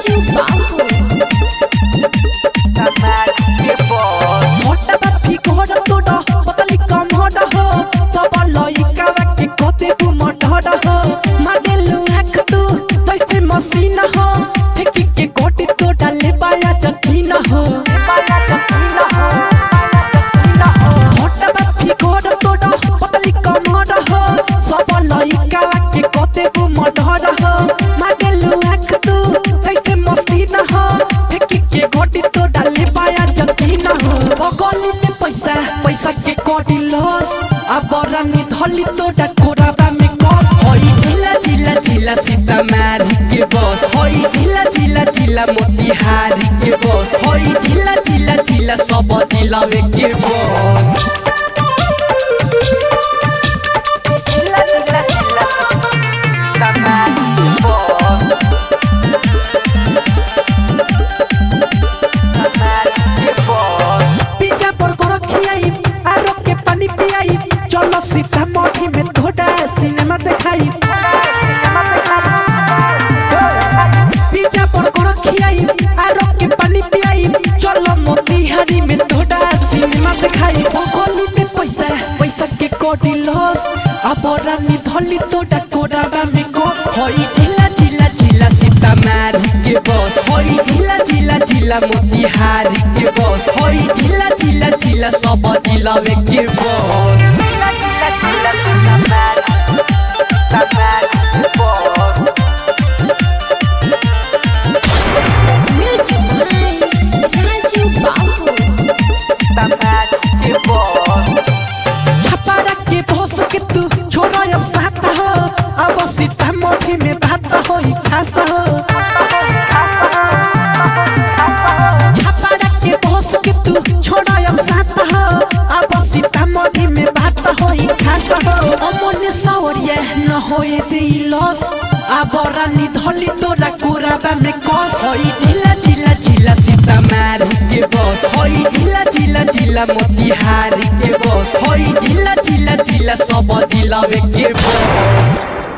राजू बाबू मोटा बापी कोड़ा तोड़ा पतली कम होड़ा हो सब लइका के कोते को मढड़ा हो माडेलु आँख तू तैसे मसीन हो एक के गोटी तो डाले पाया जकीन हो मोटा बापी कोड़ा तोड़ा पतली कम होड़ा हो सब लइका के कोते को मढड़ा हो माडेलु आँख तू तैसे मसीन हो एक के गोटी तो डाले पाया जकीन हो बगली में पैसा पैसा के कोटी लॉस अब रानी धली तो डकोराबा में कस होई जिला जिला जिला सीतामढ़ी के बस होई जिला जिला जिला मोतिहारी के बस होई जिला जिला जिला सब जिला में के बस जिला जिला जिला सीतामढ़ी के बस पिज्जा बर्गर खियाई आरो के पानी पियाई चलो सीतामढ़ी में थोड़ा सिनेमा देखाई पिज्जा बर्गर खियाई आरो के पानी पियाई चलो मोतिहारी में थोड़ा सिनेमा देखाई बगली में पैसा पैसा के कोटी लॉस अब रानी धली तो डकोराबा में कस होई जिला जिला जिला सीतामढ़ी के बस होई जिला जिला जिला मोतिहारी के बस होई जिला जिला जिला सब जिला में के बस जिला जिला जिला सीतामढ़ी के बस म्यूजिक बाय राजू बाबू के बस छपारा के बस के तू छोरा अब साथ हो अब सीतामढ़ी में बात हो खास हो छपारा के बस के तू छोरा अब साथ हो अब सीतामढ़ी में बात हो खास हो अमने सवरिया न होए दे लॉस अब रानी धली तोरा कोराबा में कस होई जिला जिला जिला सीतामढ़ी के बस होई जिला जिला जिला मोतिहारी के बस होई जिला जिला जिला सब जिला में के बस।